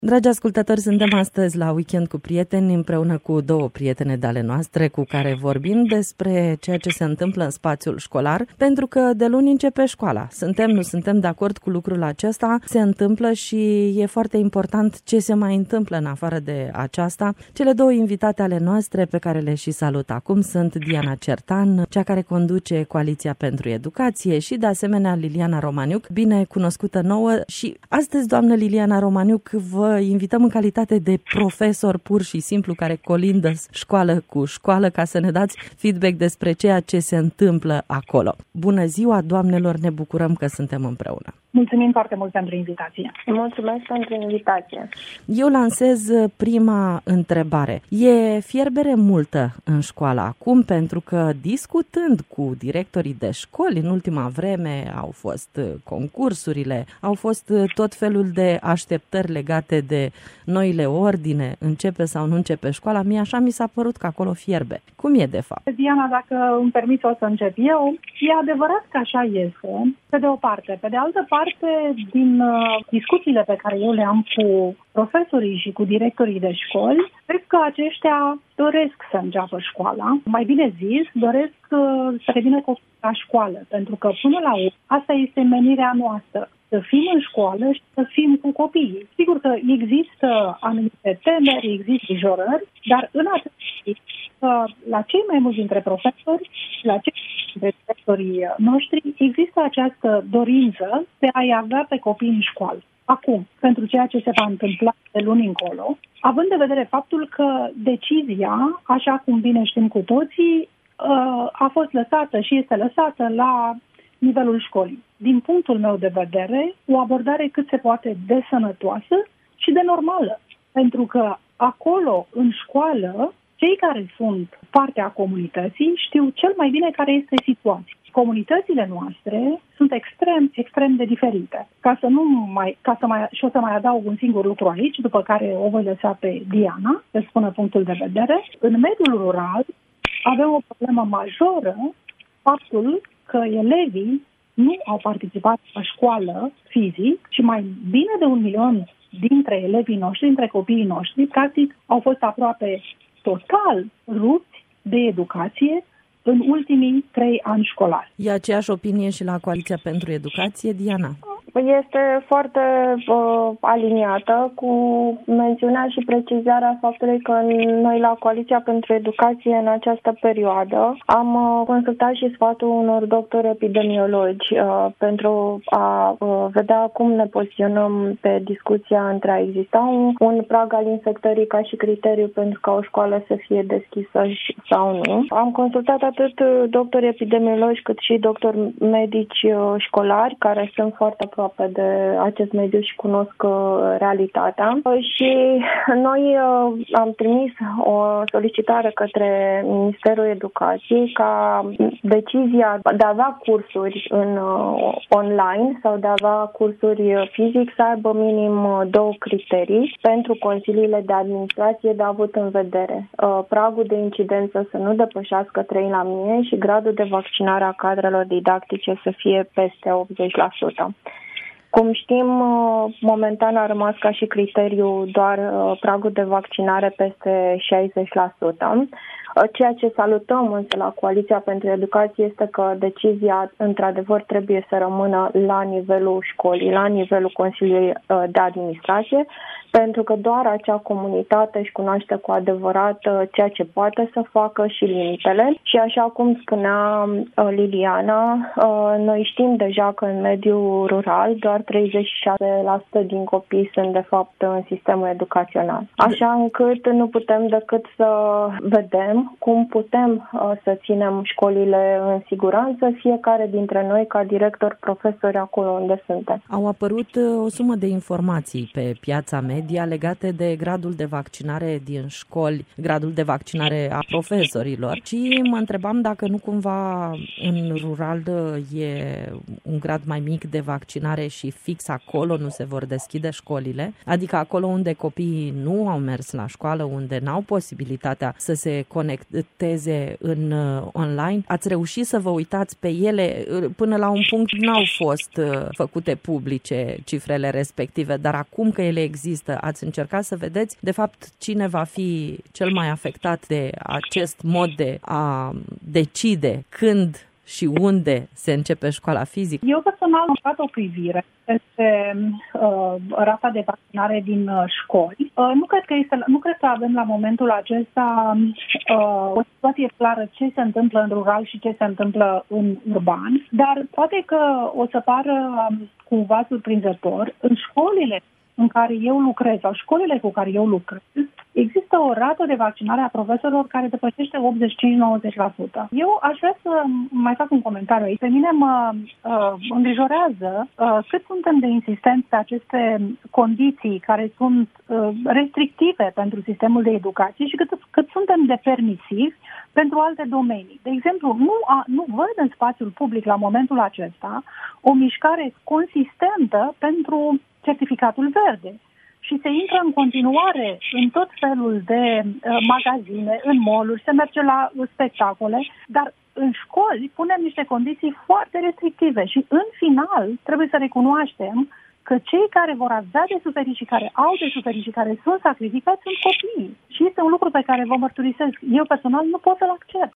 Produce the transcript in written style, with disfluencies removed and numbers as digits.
Dragi ascultători, suntem astăzi la Weekend cu prieteni împreună cu două prietene de-ale noastre cu care vorbim despre ceea ce se întâmplă în spațiul școlar, pentru că de luni începe școala. Nu suntem de acord cu lucrul acesta, se întâmplă și e foarte important ce se mai întâmplă în afară de aceasta. Cele două invitate ale noastre pe care le și salut acum sunt Diana Certan, cea care conduce Coaliția pentru Educație, și de asemenea Liliana Romaniuc, bine cunoscută nouă. Și astăzi, doamnă Liliana Romaniuc, vă invităm în calitate de profesor pur și simplu care colindă școală cu școală ca să ne dați feedback despre ceea ce se întâmplă acolo. Bună ziua, doamnelor, ne bucurăm că suntem împreună. Mulțumim foarte mult pentru invitație. Mulțumesc pentru invitație. Eu lansez prima întrebare. E fierbere multă în școală acum, pentru că discutând cu directorii de școli, în ultima vreme au fost concursurile, au fost tot felul de așteptări legate de noile ordine, începe sau nu începe școala. Mie așa mi s-a părut că acolo fierbe. Cum e de fapt? Diana, dacă îmi permiți, o să încep eu. E adevărat că așa este, pe de o parte. Pe de altă parte, din discuțiile pe care eu le am cu profesorii și cu directorii de școli, cred că aceștia doresc să înceapă școala. Mai bine zis, doresc să revină copiii la școală, pentru că până la urmă asta este menirea noastră. Să fim în școală și să fim cu copiii. Sigur că există anumite temeri, există îngrijorări, dar în acest timp, la cei mai mulți dintre profesori și la cei dintre directorii noștri există această dorință de a-i avea pe copii în școală. Acum, pentru ceea ce se va întâmpla de luni încolo, având de vedere faptul că decizia, așa cum bine știm cu toții, a fost lăsată și este lăsată la nivelul școlii. Din punctul meu de vedere, o abordare cât se poate de sănătoasă și de normală. Pentru că acolo, în școală, cei care sunt partea comunității știu cel mai bine care este situația. Comunitățile noastre sunt extrem de diferite. Și o să mai adaug un singur lucru aici, după care o voi lăsa pe Diana să spună punctul de vedere. În mediul rural avem o problemă majoră, faptul că elevii nu au participat la școală fizic și mai bine de 1 milion dintre elevii noștri, dintre copiii noștri, practic au fost aproape total rupți de educație în ultimii 3 ani școlari. E aceeași opinie și la Coaliția pentru Educație, Diana? Este foarte aliniată cu mențiunea și precizarea faptului că noi la Coaliția pentru Educație în această perioadă am consultat și sfatul unor doctori epidemiologi pentru a vedea cum ne poziționăm pe discuția între a exista un prag al infectării ca și criteriu pentru ca o școală să fie deschisă sau nu. Am consultat atât doctori epidemiologi cât și doctori medici școlari care sunt foarte aproape de acest mediu și cunosc realitatea. Și noi am trimis o solicitare către Ministerul Educației ca decizia de a avea cursuri online sau de a avea cursuri fizic să aibă minim 2 criterii pentru consiliile de administrație de avut în vedere. Pragul de incidență să nu depășească 3 la 1000 și gradul de vaccinare a cadrelor didactice să fie peste 80%. Cum știm, momentan a rămas ca și criteriu doar pragul de vaccinare peste 60%. Ceea ce salutăm însă la Coaliția pentru Educație este că decizia într-adevăr trebuie să rămână la nivelul școlii, la nivelul Consiliului de Administrație, pentru că doar acea comunitate își cunoaște cu adevărat ceea ce poate să facă și limitele. Și așa cum spunea Liliana, noi știm deja că în mediul rural doar 36% din copii sunt de fapt în sistemul educațional. Așa încât nu putem decât să vedem cum putem să ținem școlile în siguranță, fiecare dintre noi ca director, profesori acolo unde suntem. Au apărut o sumă de informații pe piața media legate de gradul de vaccinare din școli, gradul de vaccinare a profesorilor și mă întrebam dacă nu cumva în rural e un grad mai mic de vaccinare și fix acolo nu se vor deschide școlile, adică acolo unde copiii nu au mers la școală, unde n-au posibilitatea să se conecteze în online. Ați reușit să vă uitați pe ele? Până la un punct n-au fost făcute publice cifrele respective, dar acum că ele există, dată ați încercat să vedeți, de fapt, cine va fi cel mai afectat de acest mod de a decide când și unde se începe școala fizică? Eu personal am dat o privire peste rata de vaccinare din școli. Nu cred că avem la momentul acesta o situație clară ce se întâmplă în rural și ce se întâmplă în urban, dar poate că o să pară cumva surprinzător, în școlile în care eu lucrez sau școlile cu care eu lucrez, există o rată de vaccinare a profesorilor care depășește 85-90%. Eu aș vrea să mai fac un comentariu aici. Pe mine mă îngrijorează cât suntem de insistenți pe aceste condiții care sunt restrictive pentru sistemul de educație și cât suntem de permisivi pentru alte domenii. De exemplu, nu văd în spațiul public la momentul acesta o mișcare consistentă pentru certificatul verde. Și se intră în continuare în tot felul de magazine, în mall-uri, se merge la spectacole, dar în școli punem niște condiții foarte restrictive și în final trebuie să recunoaștem că cei care vor avea de suferit și care au de suferit și care sunt sacrificați sunt copiii. Și este un lucru pe care vă mărturisesc. Eu personal nu pot să-l accept.